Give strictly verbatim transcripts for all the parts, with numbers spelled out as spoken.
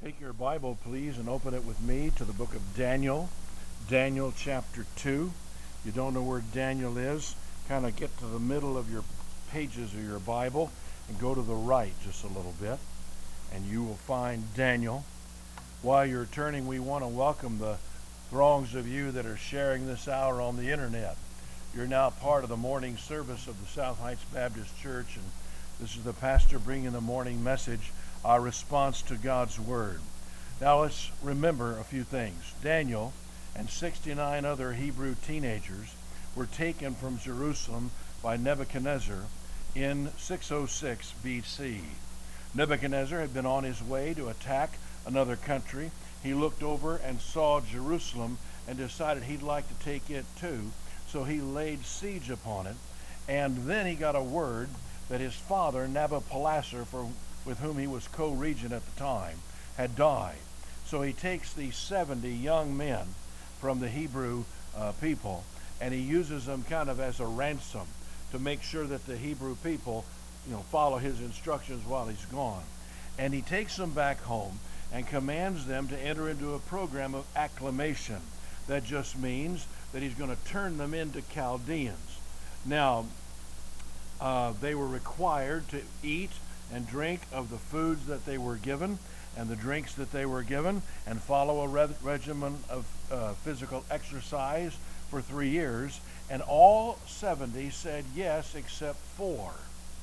Take your Bible, please, and open it with me to the book of Daniel, Daniel chapter two. You don't know where Daniel is, kind of get to the middle of your pages of your Bible and go to the right just a little bit, and you will find Daniel. While you're turning, we want to welcome the throngs of you that are sharing this hour on the internet. You're now part of the morning service of the South Heights Baptist Church, and this is the pastor bringing the morning message, our response to God's Word. Now let's remember a few things. Daniel and sixty-nine other Hebrew teenagers were taken from Jerusalem by Nebuchadnezzar in six oh six B C. Nebuchadnezzar had been on his way to attack another country. He looked over and saw Jerusalem and decided he'd like to take it too, so he laid siege upon it. And then he got a word that his father, Nabopolassar, for with whom he was co-regent at the time, had died. So he takes these seventy young men from the Hebrew uh, people, and he uses them kind of as a ransom to make sure that the Hebrew people, you know, follow his instructions while he's gone. And he takes them back home and commands them to enter into a program of acclimation. That just means that he's going to turn them into Chaldeans. Now, uh, they were required to eat and drink of the foods that they were given and the drinks that they were given, and follow a re- regimen of uh, physical exercise for three years. And all seventy said yes except four: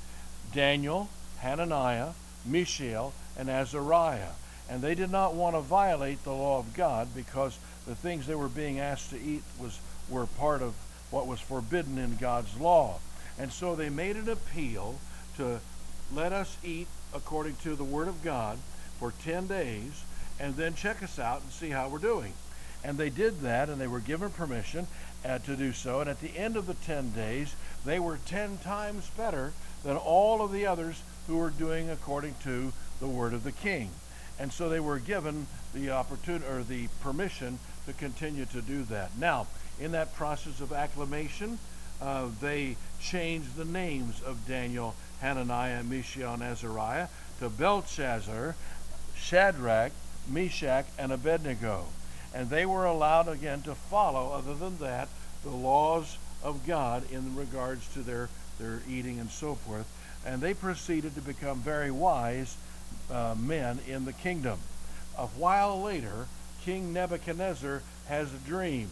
Daniel, Hananiah, Mishael, and Azariah. And they did not want to violate the law of God, because the things they were being asked to eat was were part of what was forbidden in God's law. And so they made an appeal to let us eat according to the Word of God for ten days, and then check us out and see how we're doing. And they did that, and they were given permission uh, to do so. And at the end of the ten days, they were ten times better than all of the others who were doing according to the word of the king. And so they were given the opportunity or the permission to continue to do that. Now, in that process of acclimation, uh, they changed the names of Daniel, Hananiah, Mishael, and Azariah to Belshazzar, Shadrach, Meshach, and Abednego. And they were allowed again to follow, other than that, the laws of God in regards to their, their eating and so forth. And they proceeded to become very wise uh, men in the kingdom. A while later, King Nebuchadnezzar has a dream,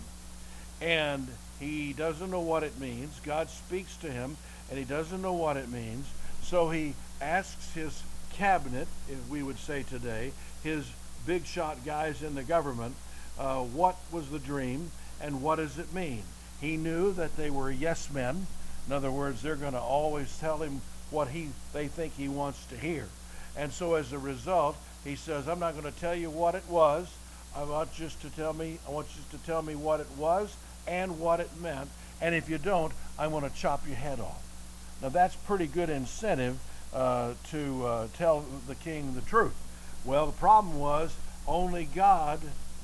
and he doesn't know what it means. God speaks to him, and he doesn't know what it means. So he asks his cabinet, if we would say today, his big shot guys in the government, uh, what was the dream and what does it mean? He knew that they were yes men. In other words, they're going to always tell him what he they think he wants to hear. And so as a result, he says, I'm not going to tell you what it was. I want just to tell me, I want you to tell me what it was and what it meant. And if you don't, I'm going to chop your head off. Now that's pretty good incentive uh, to uh, tell the king the truth. Well, the problem was only God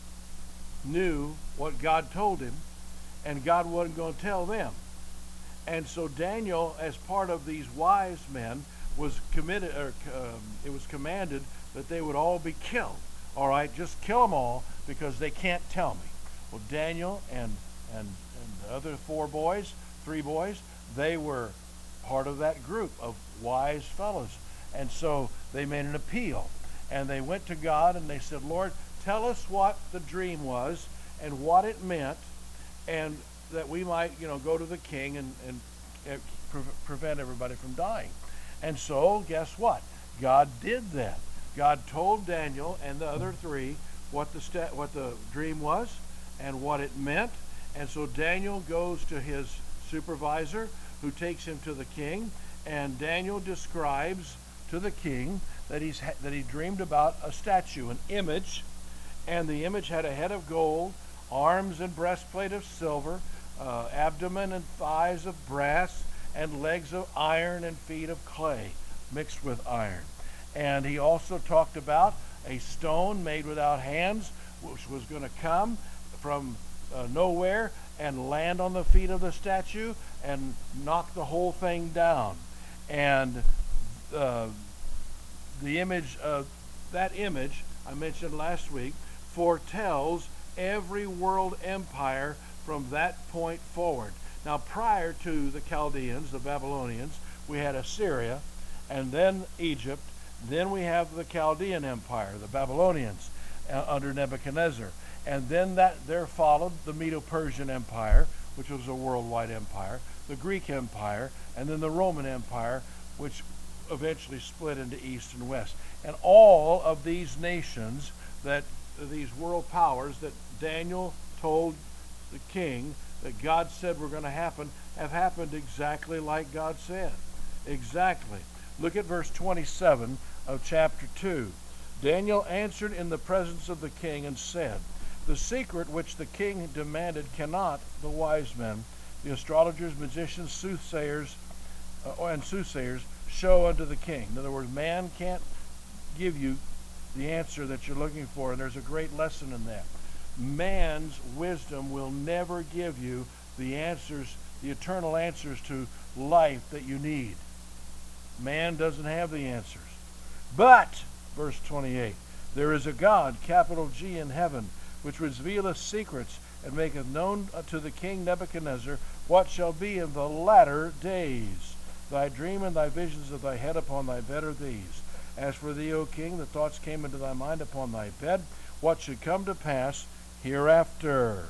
knew what God told him, and God wasn't going to tell them. And so Daniel, as part of these wise men, was committed, or um, it was commanded that they would all be killed. All right, just kill them all because they can't tell me. Well, Daniel and and and the other four boys, three boys, they were part of that group of wise fellows. And so they made an appeal, and they went to God and they said, Lord, tell us what the dream was and what it meant, and that we might, you know, go to the king and, and uh, pre- prevent everybody from dying. And so guess what? God did that. God told Daniel and the other three what the sta- what the dream was and what it meant. And so Daniel goes to his supervisor, who takes him to the king, and Daniel describes to the king that he's ha- that he dreamed about a statue, an image, and the image had a head of gold, arms and breastplate of silver, uh, abdomen and thighs of brass, and legs of iron and feet of clay mixed with iron. And he also talked about a stone made without hands, which was going to come from uh, nowhere and land on the feet of the statue and knock the whole thing down. And uh, the image of that image I mentioned last week foretells every world empire from that point forward. Now, prior to the Chaldeans, the Babylonians, we had Assyria, and then Egypt. Then we have the Chaldean Empire, the Babylonians, uh, under Nebuchadnezzar. And then that there followed the Medo-Persian Empire, which was a worldwide empire, the Greek Empire, and then the Roman Empire, which eventually split into East and West. And all of these nations, that these world powers that Daniel told the king that God said were going to happen, have happened exactly like God said. Exactly. Look at verse twenty-seven of chapter two. Daniel answered in the presence of the king and said, the secret which the king demanded cannot the wise men, the astrologers, magicians, soothsayers, uh, and soothsayers show unto the king. In other words, man can't give you the answer that you're looking for, and there's a great lesson in that. Man's wisdom will never give you the answers, the eternal answers to life that you need. Man doesn't have the answers. But, verse twenty-eight, there is a God, capital G, in heaven, which revealeth secrets, and maketh known to the king Nebuchadnezzar what shall be in the latter days. Thy dream and thy visions of thy head upon thy bed are these. As for thee, O king, the thoughts came into thy mind upon thy bed, what should come to pass hereafter.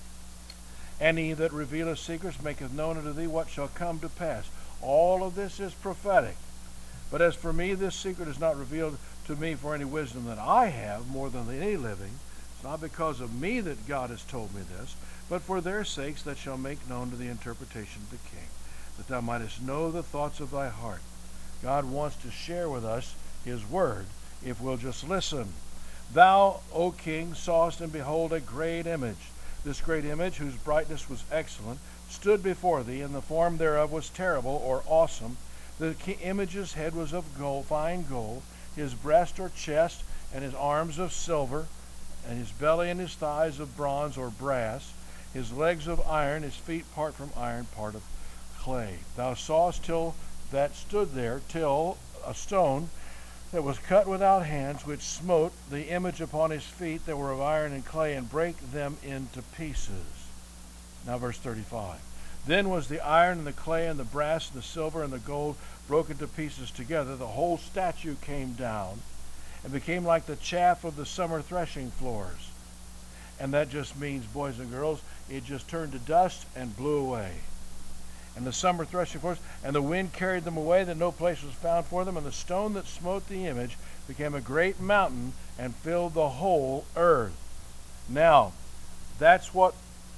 And he that revealeth secrets maketh known unto thee what shall come to pass. All of this is prophetic. But as for me, this secret is not revealed to me for any wisdom that I have more than any living. It's not because of me that God has told me this, but for their sakes that shall make known to the interpretation of the king, that thou mightest know the thoughts of thy heart. God wants to share with us his word, if we'll just listen. Thou, O king, sawest and behold a great image. This great image, whose brightness was excellent, stood before thee, and the form thereof was terrible, or awesome. The image's head was of gold, fine gold, his breast or chest, and his arms of silver, and his belly and his thighs of bronze or brass, his legs of iron, his feet part from iron, part of clay. Thou sawest till that stood there, till a stone that was cut without hands, which smote the image upon his feet that were of iron and clay, and brake them into pieces. Now verse thirty-five. Then was the iron and the clay and the brass and the silver and the gold broken to pieces together. The whole statue came down and became like the chaff of the summer threshing floors. And that just means, boys and girls, it just turned to dust and blew away. And the summer threshing floors, and the wind carried them away, that no place was found for them. And the stone that smote the image became a great mountain and filled the whole earth. Now, that's what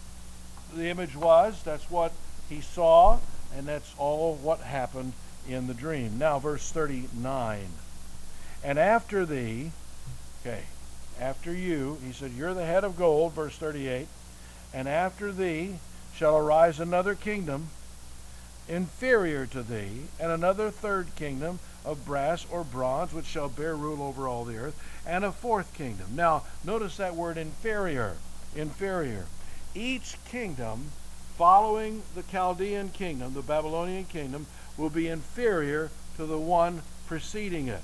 the image was. That's what he saw, and that's all what happened in the dream. Now, verse thirty-nine. And after thee, okay, after you, he said, you're the head of gold, verse thirty-eight. And after thee shall arise another kingdom inferior to thee, and another third kingdom of brass or bronze, which shall bear rule over all the earth, and a fourth kingdom. Now, notice that word inferior. Inferior. Each kingdom following the Chaldean kingdom, the Babylonian kingdom, will be inferior to the one preceding it,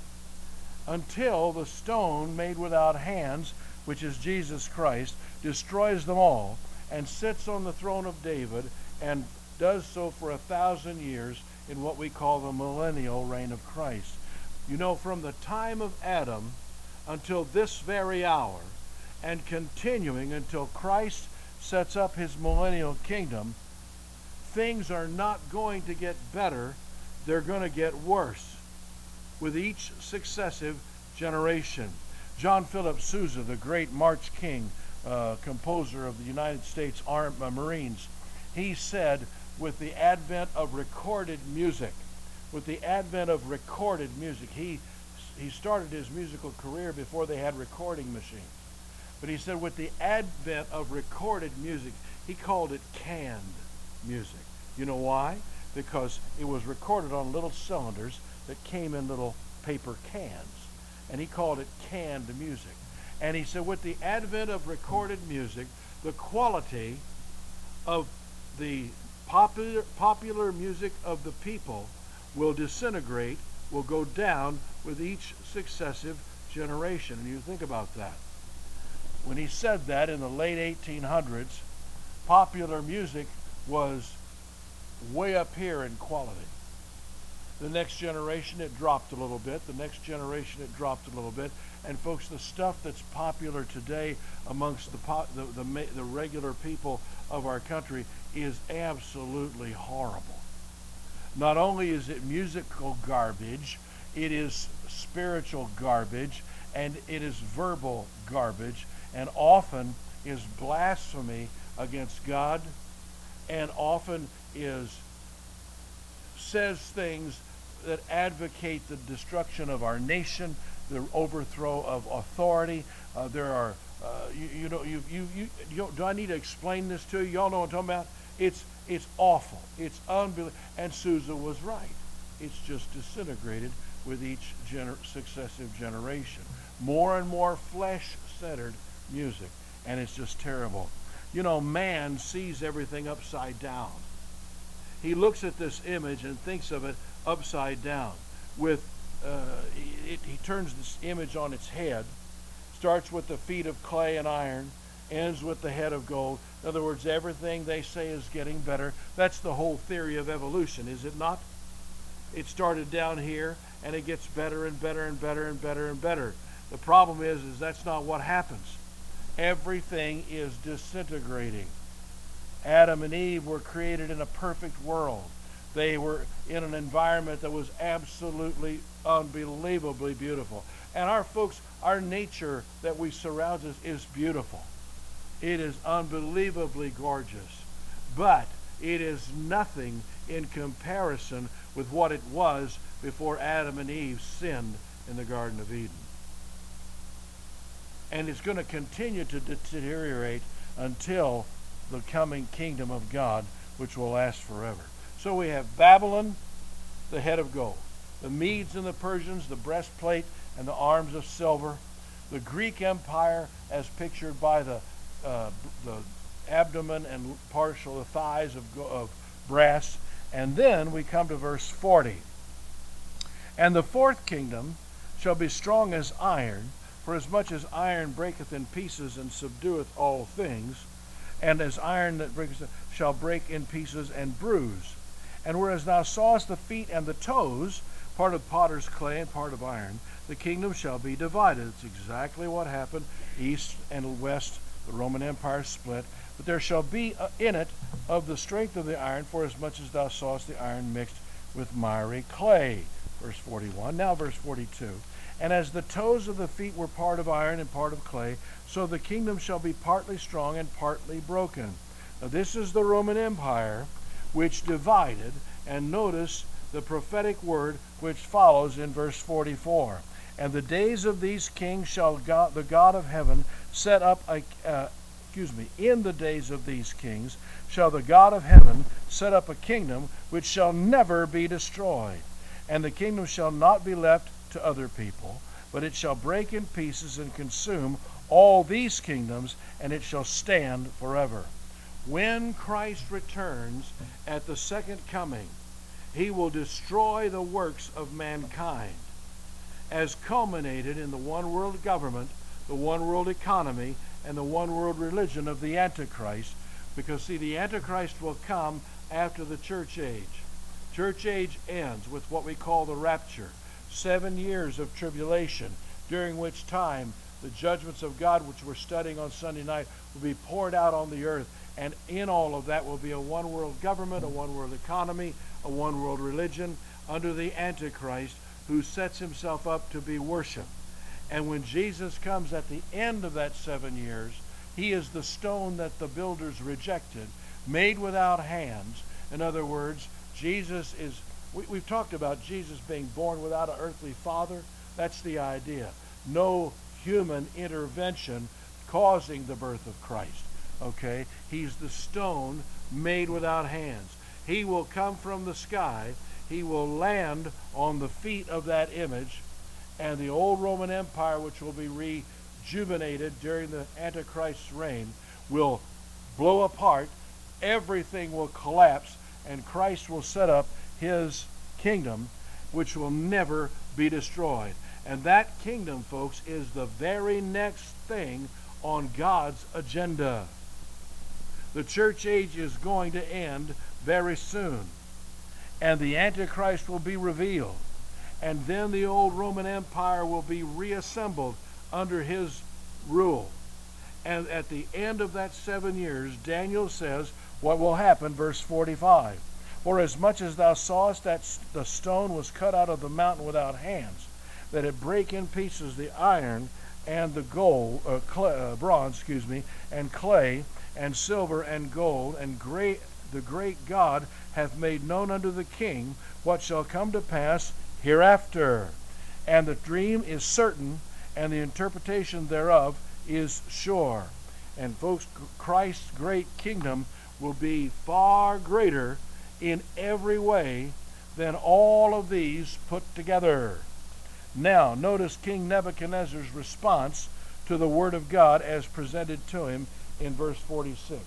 until the stone made without hands, which is Jesus Christ, destroys them all and sits on the throne of David, and does so for a thousand years in what we call the millennial reign of Christ. You know, from the time of Adam until this very hour, and continuing until Christ sets up his millennial kingdom, things are not going to get better. They're going to get worse with each successive generation. John Philip Sousa, the great March King, uh, composer of the United States Army, uh, Marines, he said, with the advent of recorded music, with the advent of recorded music, he he started his musical career before they had recording machines. But he said with the advent of recorded music, he called it canned music. You know why? Because it was recorded on little cylinders that came in little paper cans. And he called it canned music. And he said with the advent of recorded music, the quality of the popular, popular music of the people will disintegrate, will go down with each successive generation. And you think about that. When he said that in the late eighteen hundreds, popular music was way up here in quality. The next generation, it dropped a little bit. The next generation, it dropped a little bit. And folks, the stuff that's popular today amongst the, po- the, the, the regular people of our country is absolutely horrible. Not only is it musical garbage, it is spiritual garbage, and it is verbal garbage, and often is blasphemy against God, and often is says things that advocate the destruction of our nation, the overthrow of authority. Uh, there are, uh, you, you know, you, you, you, you, do I need to explain this to you? Y'all know what I'm talking about? It's, it's awful. It's unbelievable. And Sousa was right. It's just disintegrated with each gener- successive generation. More and more flesh-centered music, and it's just terrible. You know, man sees everything upside down. He looks at this image and thinks of it upside down. With uh, it, he turns this image on its head, starts with the feet of clay and iron, ends with the head of gold. In other words, everything they say is getting better. That's the whole theory of evolution, is it not? It started down here, and it gets better and better and better and better and better. The problem is, is that's not what happens. Everything is disintegrating. Adam and Eve were created in a perfect world. They were in an environment that was absolutely unbelievably beautiful. And our folks, our nature that we surround us is beautiful. It is unbelievably gorgeous. But it is nothing in comparison with what it was before Adam and Eve sinned in the Garden of Eden. And it's going to continue to deteriorate until the coming kingdom of God, which will last forever. So we have Babylon, the head of gold. The Medes and the Persians, the breastplate and the arms of silver. The Greek Empire, as pictured by the uh, the abdomen and partial the thighs of, of brass. And then we come to verse forty. And the fourth kingdom shall be strong as iron, for as much as iron breaketh in pieces and subdueth all things, and as iron that breaketh shall break in pieces and bruise. And whereas thou sawest the feet and the toes, part of potter's clay and part of iron, the kingdom shall be divided. It's exactly what happened. East and west, the Roman Empire split. But there shall be in it of the strength of the iron, for as much as thou sawest the iron mixed with miry clay. Verse forty-one. Now verse forty-two. And as the toes of the feet were part of iron and part of clay, so the kingdom shall be partly strong and partly broken. Now this is the Roman Empire, which divided, and notice the prophetic word which follows in verse forty-four. And the days of these kings shall God, the God of heaven set up a, uh, excuse me, in the days of these kings shall the God of heaven set up a kingdom which shall never be destroyed. And the kingdom shall not be left to other people, but it shall break in pieces and consume all these kingdoms, and it shall stand forever. When Christ returns at the second coming, he will destroy the works of mankind, as culminated in the one world government, the one world economy, and the one world religion of the Antichrist. Because, see, the Antichrist will come after the church age. Church age ends with what we call the rapture. Seven years of tribulation, during which time the judgments of God, which we're studying on Sunday night, will be poured out on the earth. And in all of that will be a one world government, a one world economy, a one world religion under the Antichrist, who sets himself up to be worshipped. And when Jesus comes at the end of that seven years, he is the stone that the builders rejected, made without hands. In other words, Jesus is, we, we've talked about Jesus being born without an earthly father. That's the idea. No human intervention causing the birth of Christ. Okay? He's the stone made without hands. He will come from the sky. He will land on the feet of that image, and the old Roman Empire, which will be rejuvenated during the Antichrist's reign, will blow apart. Everything will collapse, and Christ will set up his kingdom, which will never be destroyed. And that kingdom, folks, is the very next thing on God's agenda. The church age is going to end very soon. And the Antichrist will be revealed. And then the old Roman Empire will be reassembled under his rule. And at the end of that seven years, Daniel says what will happen, verse forty-five. For as much as thou sawest that the stone was cut out of the mountain without hands, that it break in pieces the iron and the gold, uh, clay, uh, bronze, excuse me, and clay and silver and gold, and great the great God hath made known unto the king what shall come to pass hereafter. And the dream is certain, and the interpretation thereof is sure. And folks, Christ's great kingdom will be far greater in every way than all of these put together. Now, notice King Nebuchadnezzar's response to the word of God as presented to him in verse forty-six.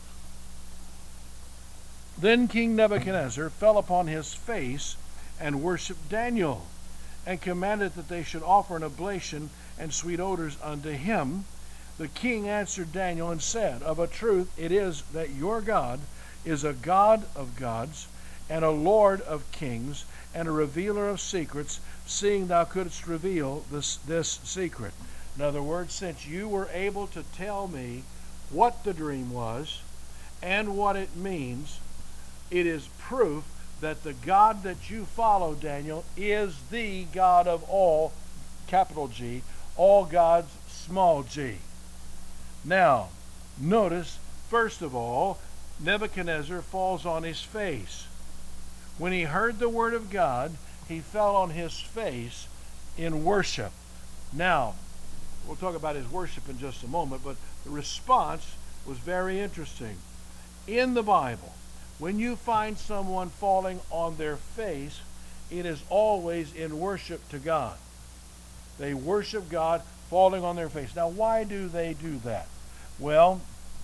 Then King Nebuchadnezzar fell upon his face and worshipped Daniel, and commanded that they should offer an oblation and sweet odors unto him. The king answered Daniel and said, Of a truth it is that your God is a God of gods, and a Lord of kings, and a revealer of secrets, seeing thou couldst reveal this, this secret. In other words, since you were able to tell me what the dream was and what it means, it is proof that the God that you follow, Daniel, is the God of all, capital G, all gods, small g. Now, notice, first of all, Nebuchadnezzar falls on his face. When he heard the word of God, he fell on his face in worship. Now, we'll talk about his worship in just a moment, but the response was very interesting. In the Bible, when you find someone falling on their face, it is always in worship to God. They worship God falling on their face. Now, why do they do that? Well,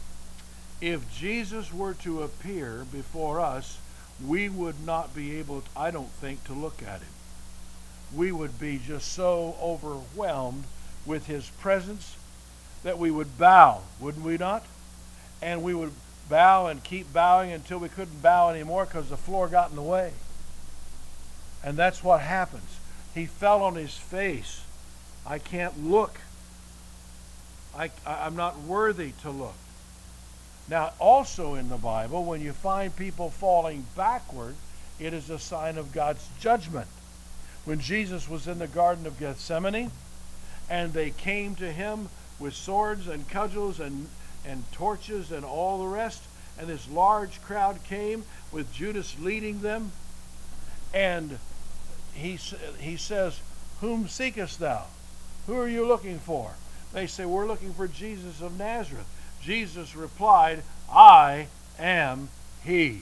if Jesus were to appear before us, we would not be able, to, I don't think, to look at him. We would be just so overwhelmed with his presence that we would bow, wouldn't we not? And we would bow and keep bowing until we couldn't bow anymore because the floor got in the way. And that's what happens. He fell on his face. I can't look. I, I'm not worthy to look. Now, also in the Bible, when you find people falling backward, it is a sign of God's judgment. When Jesus was in the Garden of Gethsemane, and they came to him with swords and cudgels and, and torches and all the rest, and this large crowd came with Judas leading them, and he, he says, Whom seekest thou? Who are you looking for? They say, We're looking for Jesus of Nazareth. Jesus replied, I am he.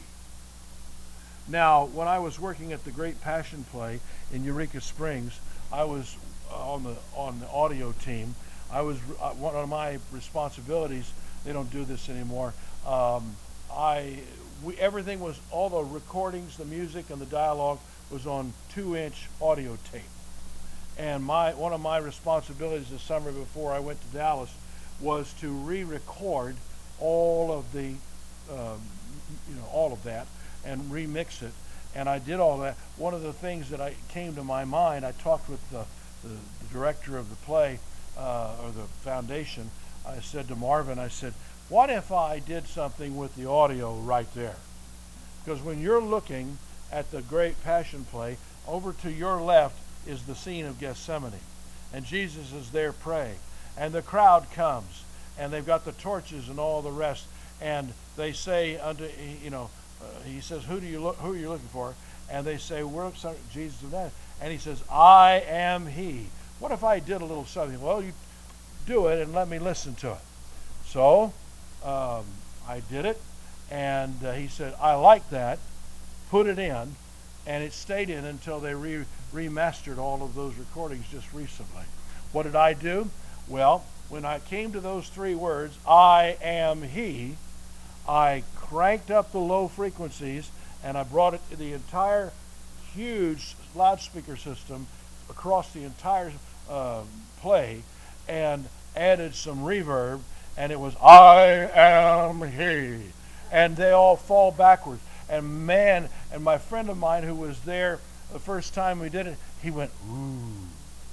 Now, when I was working at the Great Passion Play in Eureka Springs, I was on the on the audio team. I was uh, one of my responsibilities. They don't do this anymore. Um, I we everything was all the recordings, the music, and the dialogue was on two-inch audio tape. And my one of my responsibilities this summer before I went to Dallas was to re-record all of the, um, you know, all of that and remix it. And I did all that. One of the things that I came to my mind, I talked with the, the, the director of the play, uh, or the foundation. I said to Marvin, I said, what if I did something with the audio right there? Because when you're looking at the Great Passion Play, over to your left is the scene of Gethsemane. And Jesus is there praying. And the crowd comes, and they've got the torches and all the rest, and they say unto, you know, uh, he says, who do you look, who are you looking for? And they say, we're looking for Jesus of Nazareth. And he says, I am he. What if I did a little something? Well, you do it and let me listen to it. So um, I did it, and uh, he said, I like that. Put it in, and it stayed in until they re- remastered all of those recordings just recently. What did I do? Well, when I came to those three words, I am he, I cranked up the low frequencies, and I brought it to the entire huge loudspeaker system across the entire uh, play and added some reverb, and it was I am he, and they all fall backwards. And man, and my friend of mine who was there the first time we did it, he went ooh,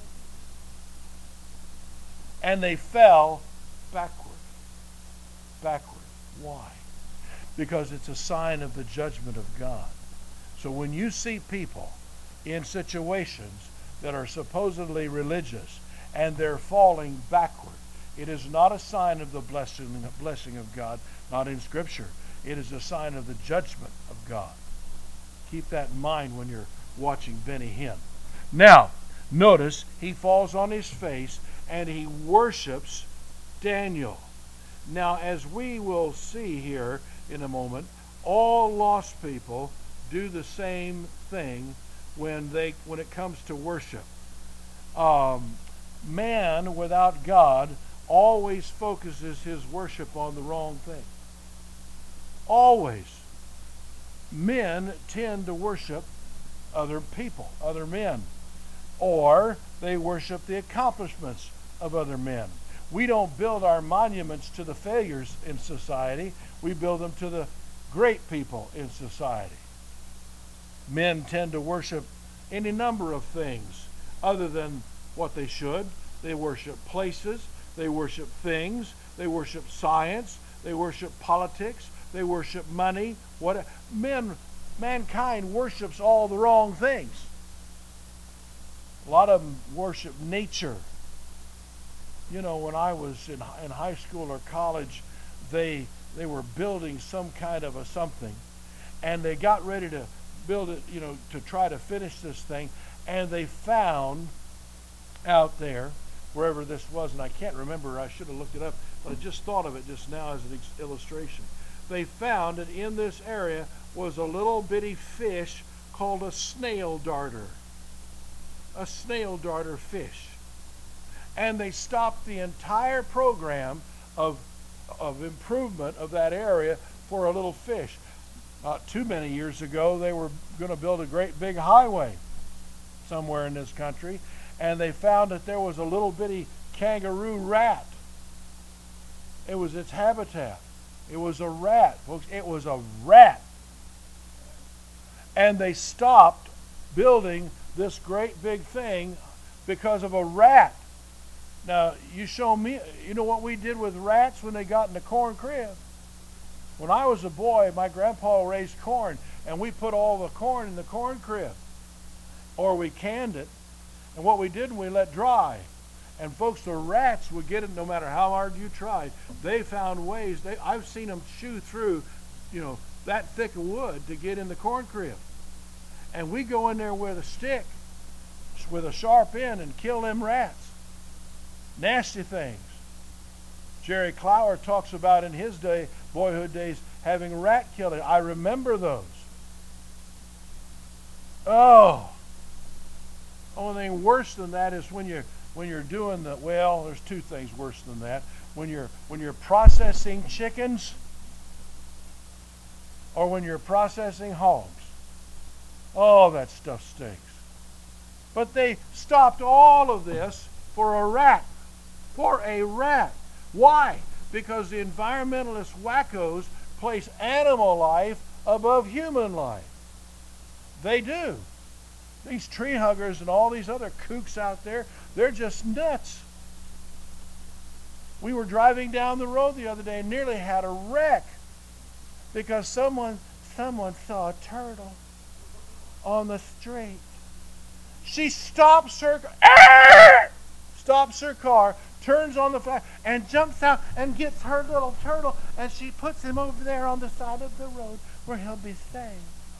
and they fell backward, backward. Why? Because it's a sign of the judgment of God. So when you see people in situations that are supposedly religious and they're falling backward, it is not a sign of the blessing, blessing of God, not in Scripture. It is a sign of the judgment of God. Keep that in mind when you're watching Benny Hinn. Now, notice he falls on his face and he worships Daniel. Now, as we will see here in a moment, all lost people do the same thing when they when it comes to worship. Um, man without God always focuses his worship on the wrong thing. Always. Men tend to worship other people, other men, or they worship the accomplishments of other men. We don't build our monuments to the failures in society. We build them to the great people in society. Men tend to worship any number of things other than what they should. They worship places. They worship things. They worship science. They worship politics. They worship money. What men, mankind worships all the wrong things. A lot of them worship nature. You know, when I was in, in high school or college, they they were building some kind of a something, and they got ready to build it, you know, to try to finish this thing, and they found out there, wherever this was, and I can't remember, I should have looked it up, but I just thought of it just now as an illustration. They found that in this area was a little bitty fish called a snail darter. A snail darter fish. And they stopped the entire program of, of improvement of that area for a little fish. Not too many years ago, they were going to build a great big highway somewhere in this country, and they found that there was a little bitty kangaroo rat. It was its habitat. It was a rat, folks. It was a rat. And they stopped building this great big thing because of a rat. Now, you show me, you know what we did with rats when they got in the corn crib? When I was a boy, my grandpa raised corn, and we put all the corn in the corn crib. Or we canned it, and what we did, we let dry. And folks, the rats would get it no matter how hard you tried. They found ways. They, I've seen them chew through, you know, that thick of wood to get in the corn crib. And we go in there with a stick, with a sharp end, and kill them rats. Nasty things. Jerry Clower talks about in his day, boyhood days, having rat killing. I remember those. Oh. Only thing worse than that is when you when you're doing the well, there's two things worse than that. When you're when you're processing chickens or when you're processing hogs. Oh, that stuff stinks. But they stopped all of this for a rat. For a rat. Why? Because the environmentalist wackos place animal life above human life. They do. These tree huggers and all these other kooks out there, they're just nuts. We were driving down the road the other day and nearly had a wreck because someone someone saw a turtle on the street. She stops her stops her car, turns on the flash, and jumps out and gets her little turtle, and she puts him over there on the side of the road where he'll be safe.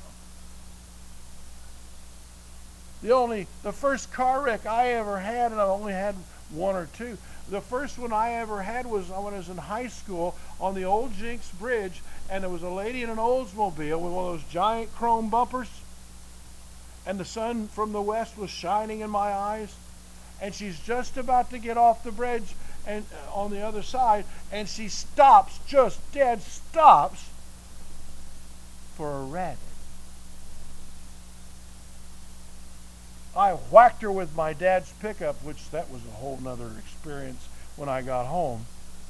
The only, the first car wreck I ever had, and I only had one or two, the first one I ever had was when I was in high school on the Old Jinks Bridge, and there was a lady in an Oldsmobile with one of those giant chrome bumpers, and the sun from the west was shining in my eyes, and she's just about to get off the bridge and uh, on the other side, and she stops, just dead stops, for a rabbit. I whacked her with my dad's pickup, which that was a whole nother experience when I got home.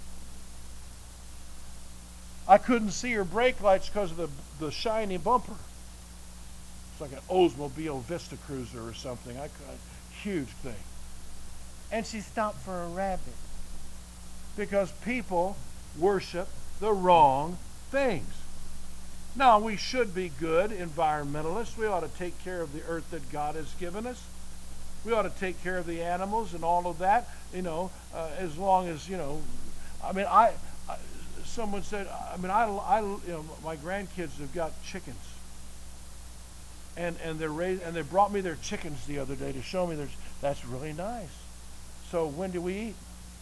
I couldn't see her brake lights because of the, the shiny bumper. It's like an Oldsmobile Vista Cruiser or something. I could, huge thing. And she stopped for a rabbit. Because people worship the wrong things. Now, we should be good environmentalists. We ought to take care of the earth that God has given us. We ought to take care of the animals and all of that, you know, uh, as long as, you know, I mean, I, I someone said, I mean, I, I, you know, my grandkids have got chickens. And and they're raised, and they brought me their chickens the other day to show me there's that's really nice. So when do we eat?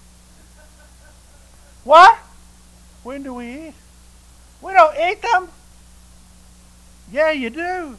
What? When do we eat? We don't eat them. Yeah, you do.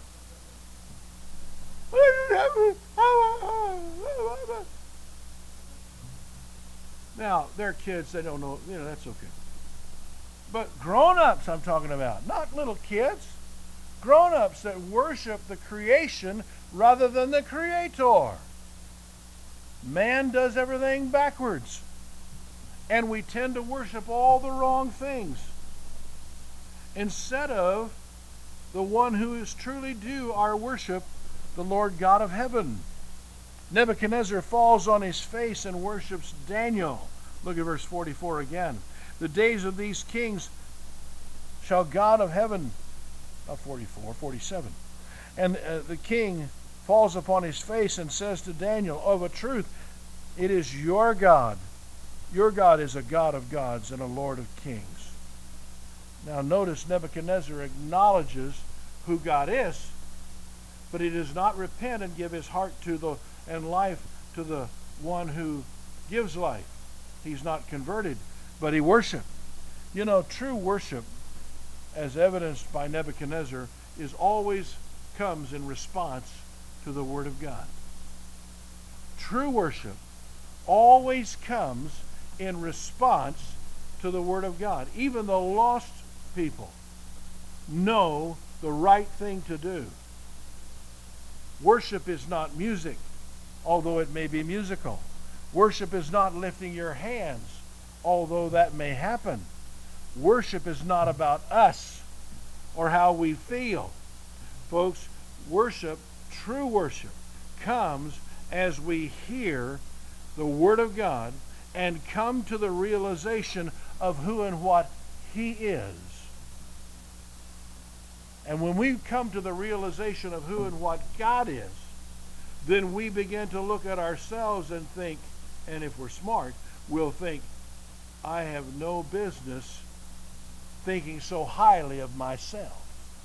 Now, they're kids, they don't know, you know, that's okay. But grown-ups I'm talking about, not little kids. Grown-ups that worship the creation rather than the Creator. Man does everything backwards. And we tend to worship all the wrong things. Instead of the one who is truly due our worship, the Lord God of heaven. Nebuchadnezzar falls on his face and worships Daniel. Look at verse forty-four again. The days of these kings shall God of heaven, not forty-four, forty-seven. And uh, the king falls upon his face and says to Daniel, of a truth, it is your God. Your God is a God of gods and a Lord of kings. Now notice Nebuchadnezzar acknowledges who God is, but he does not repent and give his heart to the and life to the one who gives life. He's not converted, but he worshiped. You know, true worship, as evidenced by Nebuchadnezzar, is always comes in response to the Word of God. True worship always comes in response to the Word of God. Even the lost people know the right thing to do. Worship is not music, although it may be musical. Worship is not lifting your hands, although that may happen. Worship is not about us or how we feel. Folks, worship, true worship, comes as we hear the Word of God and come to the realization of who and what He is. And when we come to the realization of who and what God is, then we begin to look at ourselves and think, and if we're smart, we'll think, I have no business thinking so highly of myself.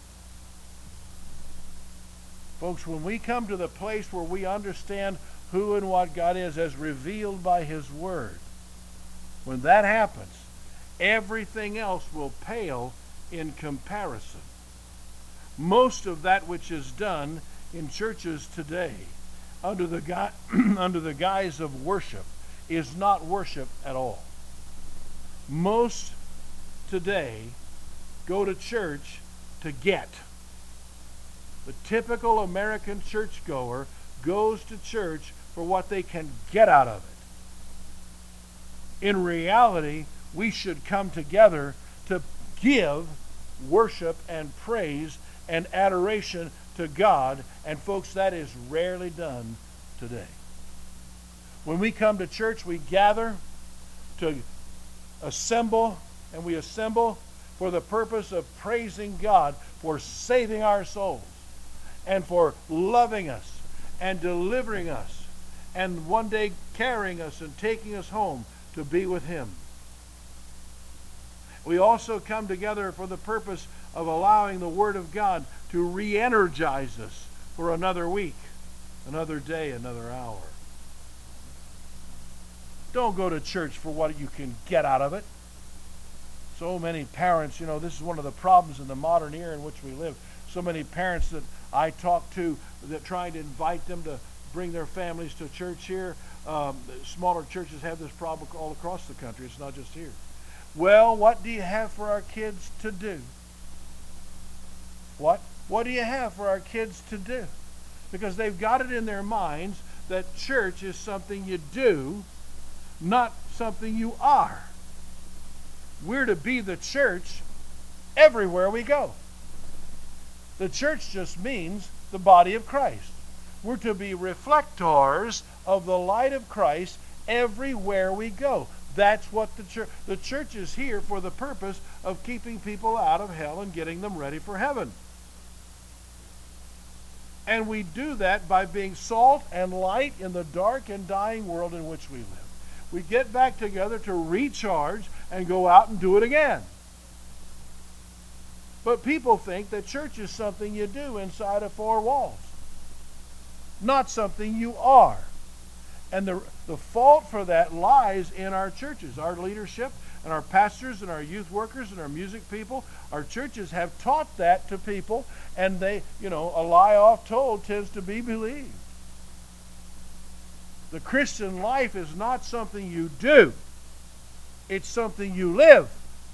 Folks, when we come to the place where we understand who and what God is as revealed by His Word, when that happens, everything else will pale in comparison. Most of that which is done in churches today under the gu- under the guise of worship is not worship at all. Most today go to church to get. The typical American churchgoer goes to church for what they can get out of it. In reality, we should come together to give worship and praise and adoration to God, and folks, that is rarely done today. When we come to church, we gather to assemble, and we assemble for the purpose of praising God for saving our souls and for loving us and delivering us and one day carrying us and taking us home to be with Him. We also come together for the purpose of allowing the Word of God to re-energize us for another week, another day, another hour. Don't go to church for what you can get out of it. So many parents, you know, this is one of the problems in the modern era in which we live. So many parents that I talk to that trying to invite them to bring their families to church here. Um, smaller churches have this problem all across the country. It's not just here. Well, what do you have for our kids to do? What? What do you have for our kids to do? because they've got it in their minds that church is something you do, not something you are. We're to be the church everywhere we go. The church just means the body of Christ. We're to be reflectors of the light of Christ everywhere we go. That's what the church, the church is here for the purpose of keeping people out of hell and getting them ready for heaven. And we do that by being salt and light in the dark and dying world in which we live. We get back together to recharge and go out and do it again. But people think that church is something you do inside of four walls, not something you are. And the, the fault for that lies in our churches, our leadership, and our pastors, and our youth workers, and our music people. Our churches have taught that to people, and they, you know, a lie oft told tends to be believed. The Christian life is not something you do. It's something you live.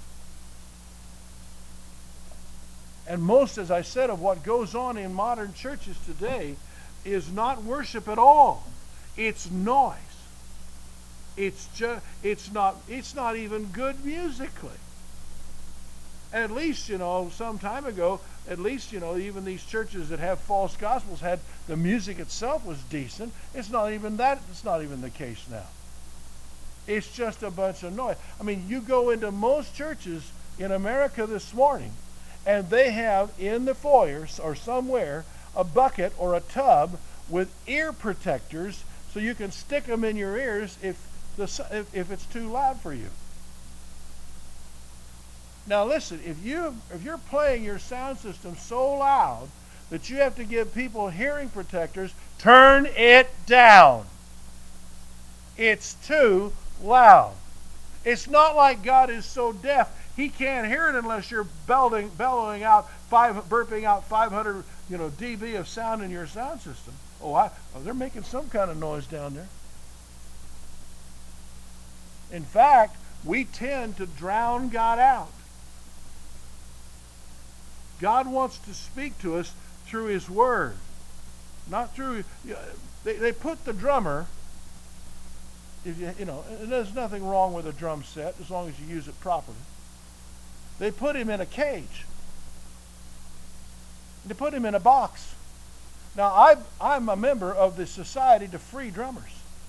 And most, as I said, of what goes on in modern churches today is not worship at all. It's noise. It's just it's not it's not even good musically. At least, you know, some time ago, at least, you know, even these churches that have false gospels had the music itself was decent. It's not even that it's not even the case now. It's just a bunch of noise. I mean, you go into most churches in America this morning, and they have in the foyer or somewhere a bucket or a tub with ear protectors so you can stick them in your ears if the if, if it's too loud for you. Now listen, if you if you're playing your sound system so loud that you have to give people hearing protectors, turn it down. It's too loud. It's not like God is so deaf He can't hear it unless you're bellowing, bellowing out five, burping out five hundred, you know, dB of sound in your sound system. Oh, I, oh, they're making some kind of noise down there. In fact, we tend to drown God out. God wants to speak to us through His Word, not through. You know, they they put the drummer. If you you know, and there's nothing wrong with a drum set as long as you use it properly. They put him in a cage. They put him in a box. Now, I, I'm a member of the Society to Free Drummers.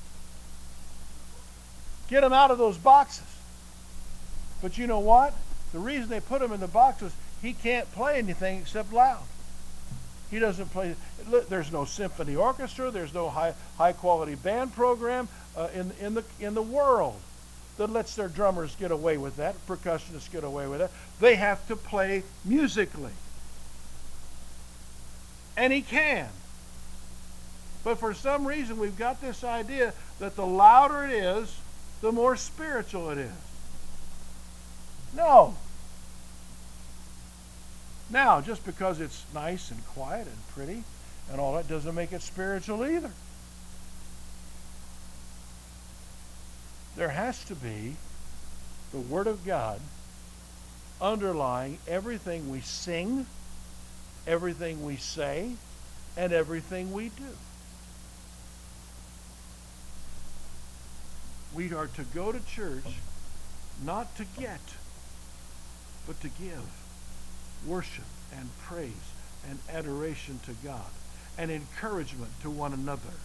Get them out of those boxes. But you know what? The reason they put him in the boxes, he can't play anything except loud. He doesn't play. There's no symphony orchestra. There's no high high quality band program uh, in in the in the world that lets their drummers get away with that. Percussionists get away with that. They have to play musically, and he can. But for some reason, we've got this idea that the louder it is, the more spiritual it is. No. Now, just because it's nice and quiet and pretty and all that doesn't make it spiritual either. There has to be the Word of God underlying everything we sing, everything we say, and everything we do. We are to go to church not to get, but to give worship and praise and adoration to God and encouragement to one another.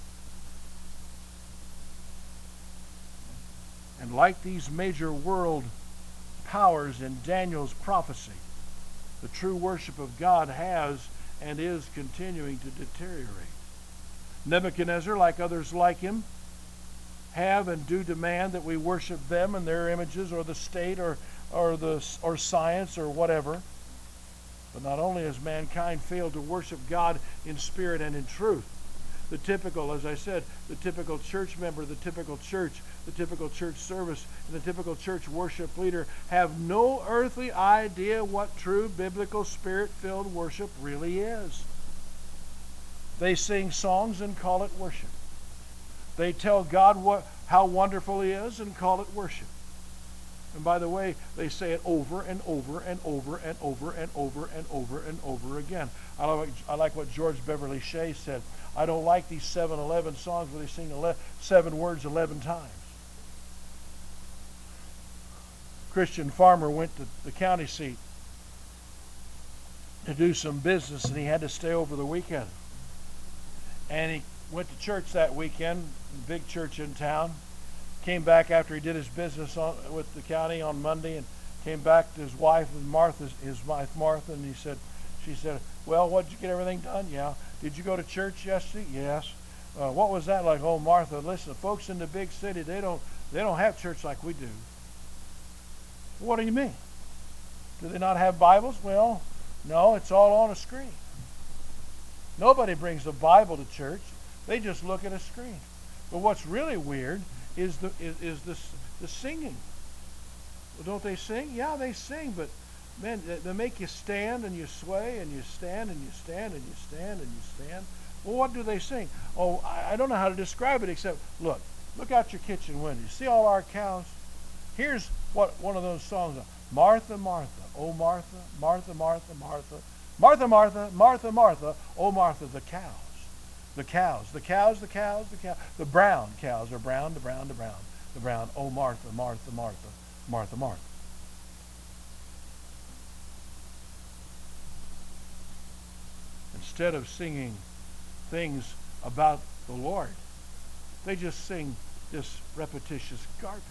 And like these major world powers in Daniel's prophecy, the true worship of God has and is continuing to deteriorate. Nebuchadnezzar, like others like him, have and do demand that we worship them and their images, or the state, or or the or science, or whatever. But not only has mankind failed to worship God in spirit and in truth, the typical, as I said, the typical church member, the typical church, the typical church service, and the typical church worship leader have no earthly idea what true biblical spirit-filled worship really is. They sing songs and call it worship. They tell God what, how wonderful He is and call it worship. And by the way, they say it over and over and over and over and over and over and over again. I like, I like what George Beverly Shea said. I don't like these seven eleven songs where they sing ele- seven words eleven times. Christian farmer went to the county seat to do some business, and he had to stay over the weekend. And he went to church that weekend, big church in town. Came back after he did his business on, with the county on Monday, and came back to his wife and Martha, his wife Martha, and he said, she said, "Well, what, did you get everything done?" "Yeah." "Did you go to church yesterday?" "Yes." Uh, "what was that like?" "Oh, Martha, listen, folks in the big city, they don't they don't have church like we do." "What do you mean? Do they not have Bibles?" "Well, no, it's all on a screen. Nobody brings a Bible to church. They just look at a screen. But what's really weird is the is, is this the singing. Well, don't they sing? Yeah, they sing, but man, they, they make you stand and you sway and you stand and you stand and you stand and you stand. Well, what do they sing? Oh, I, I don't know how to describe it except look, look out your kitchen window. You see all our cows? Here's what one of those songs is. Martha, Martha, oh Martha, Martha, Martha, Martha, Martha, Martha, Martha, Martha, oh Martha, the cows. The cows, the cows, the cows, the cows. The brown cows are brown, the brown, the brown, the brown. Oh, Martha, Martha, Martha, Martha, Martha. Instead of singing things about the Lord, they just sing this repetitious garbage.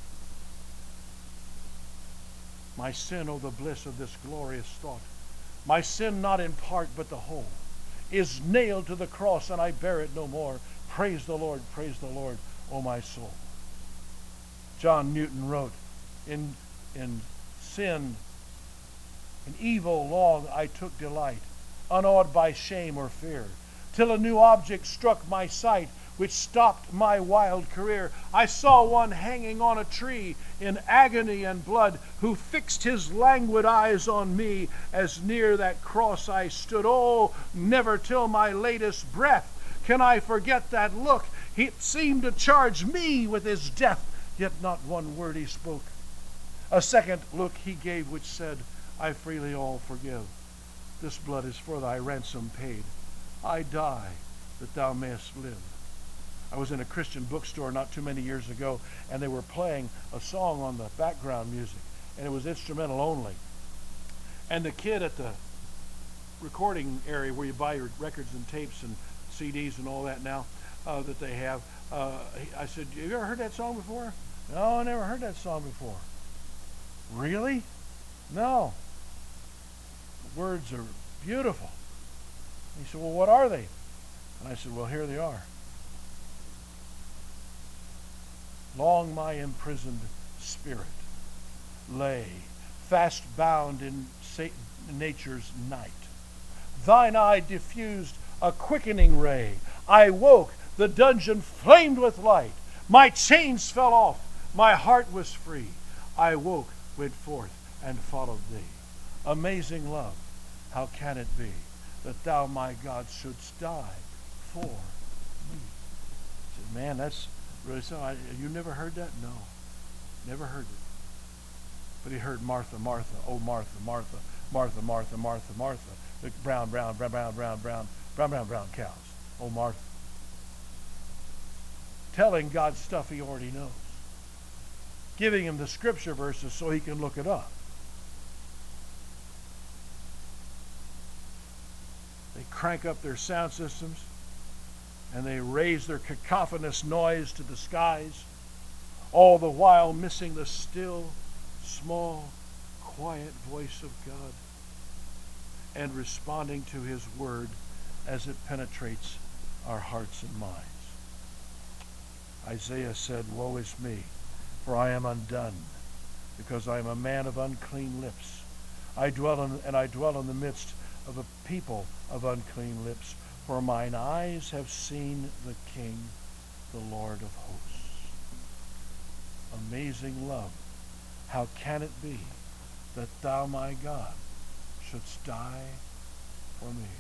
My sin, oh, the bliss of this glorious thought. My sin not in part but the whole is nailed to the cross, and I bear it no more. Praise the Lord, praise the Lord, O my soul. John Newton wrote, in, in sin, in evil long I took delight, unawed by shame or fear, till a new object struck my sight, which stopped my wild career. I saw one hanging on a tree in agony and blood, who fixed his languid eyes on me as near that cross I stood. Oh, never till my latest breath can I forget that look. He seemed to charge me with his death, yet not one word he spoke. A second look he gave, which said, I freely all forgive. This blood is for thy ransom paid. I die that thou mayest live. I was in a Christian bookstore not too many years ago, and they were playing a song on the background music, and it was instrumental only. And the kid at the recording area where you buy your records and tapes and C Ds and all that now uh, that they have, uh, I said, have you ever heard that song before? No, I never heard that song before. Really? No. The words are beautiful. He said, well, what are they? And I said, well, here they are. Long my imprisoned spirit lay, fast bound in nature's night. Thine eye diffused a quickening ray. I woke, the dungeon flamed with light. My chains fell off, my heart was free. I woke, went forth, and followed thee. Amazing love, how can it be that thou, my God, shouldst die for me? I said, man, that's really so. I, you never heard that? No, never heard it. But he heard Martha, Martha, oh Martha, Martha, Martha, Martha, Martha, Martha. The brown, brown, brown, brown, brown, brown, brown, brown, brown cows. Oh Martha. Telling God stuff he already knows. Giving him the scripture verses so he can look it up. They crank up their sound systems and they raise their cacophonous noise to the skies, all the while missing the still, small, quiet voice of God and responding to his word as it penetrates our hearts and minds. Isaiah said, woe is me, for I am undone, because I am a man of unclean lips. I dwell in, and I dwell in the midst of a people of unclean lips, for mine eyes have seen the King, the Lord of hosts. Amazing love. How can it be that thou, my God, shouldst die for me?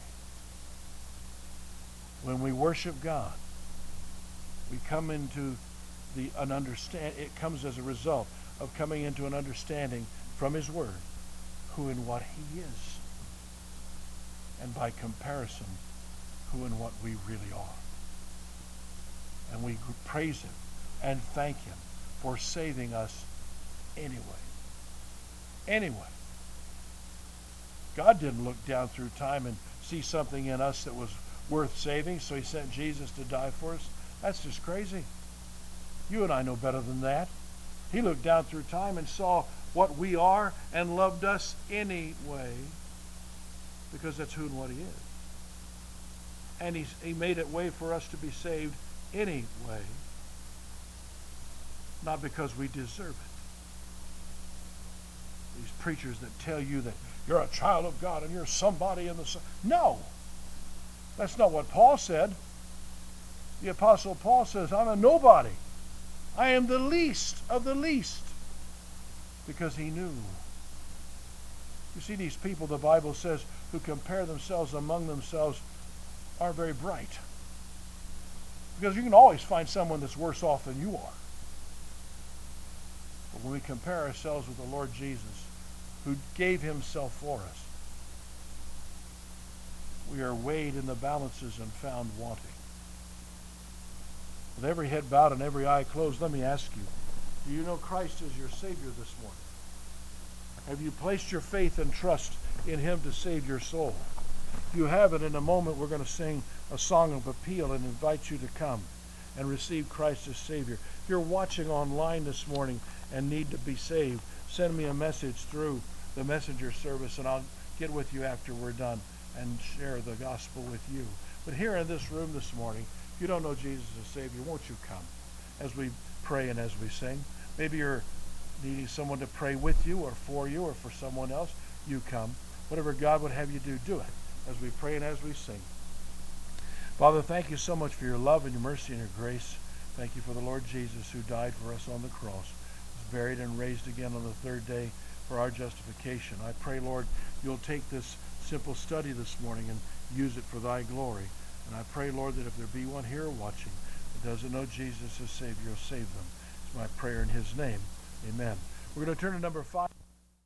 When we worship God, we come into the an understand. It comes as a result of coming into an understanding from His Word who and what He is. And by comparison, who and what we really are. And we praise Him and thank Him for saving us anyway. Anyway. God didn't look down through time and see something in us that was worth saving, so He sent Jesus to die for us. That's just crazy. You and I know better than that. He looked down through time and saw what we are and loved us anyway, because that's who and what He is. And he's, He made it way for us to be saved anyway, not because we deserve it. These preachers that tell you that you're a child of God and you're somebody in the sun. No, that's not what Paul said. The Apostle Paul says, I'm a nobody. I am the least of the least, because he knew. You see, these people, the Bible says, who compare themselves among themselves aren't very bright. Because you can always find someone that's worse off than you are. But when we compare ourselves with the Lord Jesus, who gave Himself for us, we are weighed in the balances and found wanting. With every head bowed and every eye closed, let me ask you, do you know Christ as your Savior this morning? Have you placed your faith and trust in Him to save your soul? If you haven't, in a moment we're going to sing a song of appeal and invite you to come and receive Christ as Savior. If you're watching online this morning and need to be saved, send me a message through the messenger service and I'll get with you after we're done and share the gospel with you. But here in this room this morning, if you don't know Jesus as Savior, won't you come as we pray and as we sing? Maybe you're needing someone to pray with you or for you or for someone else. You come. Whatever God would have you do, do it as we pray and as we sing. Father, thank you so much for your love and your mercy and your grace. Thank you for the Lord Jesus who died for us on the cross, was buried and raised again on the third day for our justification. I pray, Lord, you'll take this simple study this morning and use it for thy glory. And I pray, Lord, that if there be one here watching that doesn't know Jesus as Savior, you'll save them. It's my prayer in His name. Amen. We're going to turn to number five.